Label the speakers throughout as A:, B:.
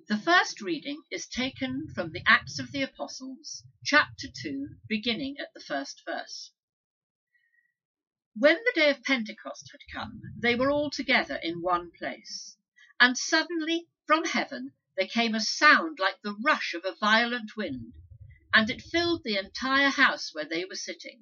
A: The first reading is taken from the Acts of the Apostles, chapter 2, beginning at the first verse. When the day of Pentecost had come, they were all together in one place. And suddenly from heaven there came a sound like the rush of a violent wind, and it filled the entire house where they were sitting.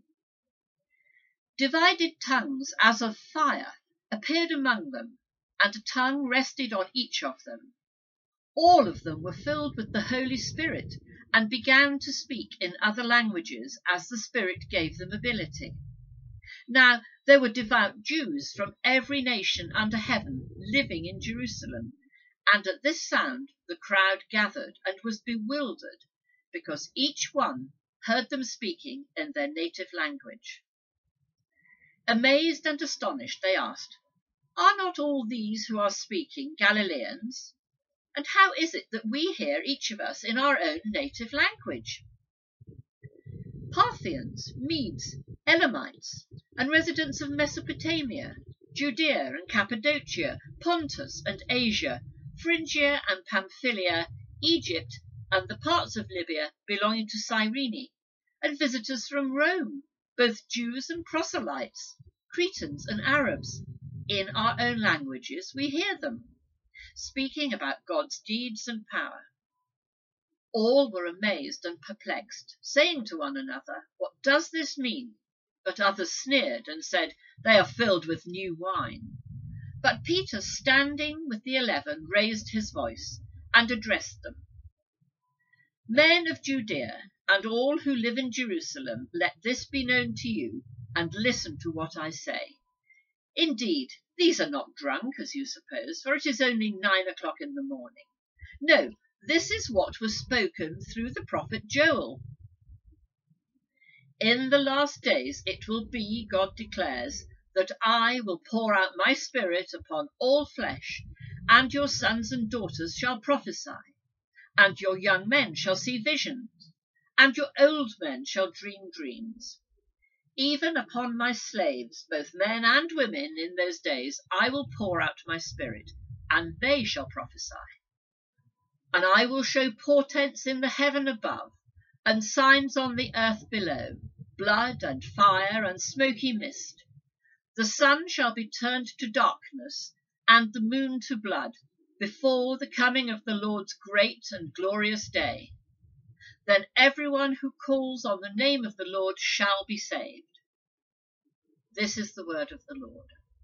A: Divided tongues as of fire appeared among them, and a tongue rested on each of them. All of them were filled with the Holy Spirit and began to speak in other languages as the Spirit gave them ability. Now there were devout Jews from every nation under heaven living in Jerusalem, and at this sound the crowd gathered and was bewildered, because each one heard them speaking in their native language. Amazed and astonished, they asked, "Are not all these who are speaking Galileans? And how is it that we hear each of us in our own native language?" Parthians, Medes, Elamites, and residents of Mesopotamia, Judea and Cappadocia, Pontus and Asia, Phrygia and Pamphylia, Egypt, and the parts of Libya belonging to Cyrene, and visitors from Rome, both Jews and proselytes, Cretans and Arabs, in our own languages we hear them, speaking about God's deeds and power. All were amazed and perplexed, saying to one another, "What does this mean?" But others sneered and said, "They are filled with new wine." But Peter, standing with the 11, raised his voice and addressed them. "Men of Judea, and all who live in Jerusalem, let this be known to you, and listen to what I say. Indeed, these are not drunk, as you suppose, for it is only 9 o'clock in the morning. No, this is what was spoken through the prophet Joel. In the last days it will be, God declares, that I will pour out my Spirit upon all flesh, and your sons and daughters shall prophesy, and your young men shall see visions, and your old men shall dream dreams. Even upon my slaves, both men and women, in those days I will pour out my Spirit, and they shall prophesy. And I will show portents in the heaven above, and signs on the earth below, blood and fire and smoky mist. The sun shall be turned to darkness, and the moon to blood, before the coming of the Lord's great and glorious day. Then everyone who calls on the name of the Lord shall be saved." This is the word of the Lord.